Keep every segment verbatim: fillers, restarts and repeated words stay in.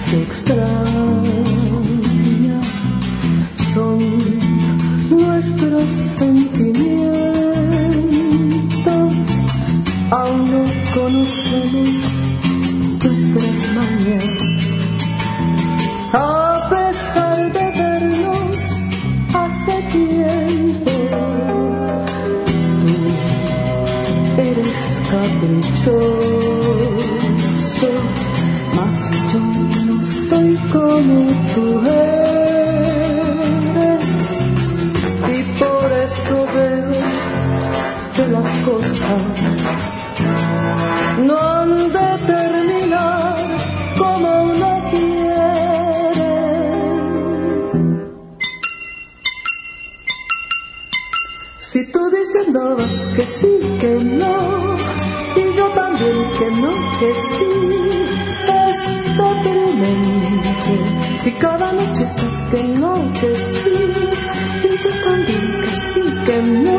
se extraña son nuestros sentimientos, aún no conocemos nuestras mañas. A pesar de vernos hace tiempo, tú eres caprichoso, mas yo no soy como tú eres, y por eso veo que las cosas no han de terminar como uno quiere. Si tú diciendobas que sí, que no, y yo también que no, que sí, es deprimente. Si cada noche estás que no, que sí, y yo también que sí, que no,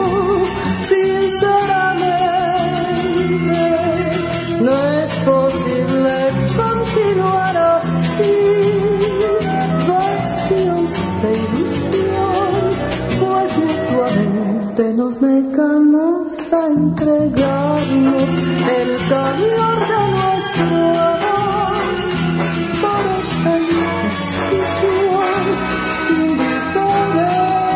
sinceramente no es posible continuar así, vacíos de ilusión, pues mutuamente nos negamos a entregarnos el calor de nuestro amor por esa indecisión indiferente.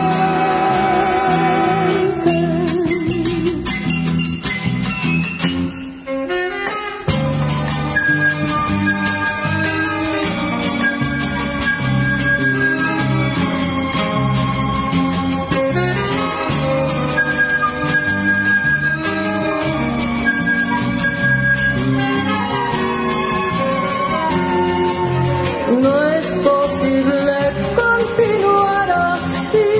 No es posible continuar así,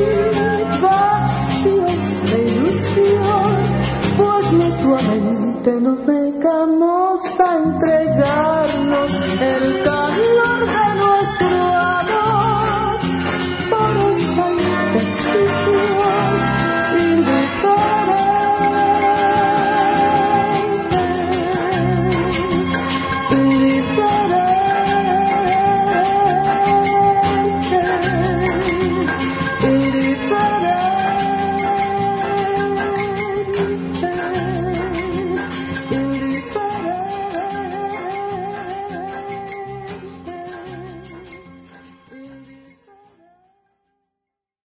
vacíos de ilusión, pues mutuamente nos negamos a entregarnos el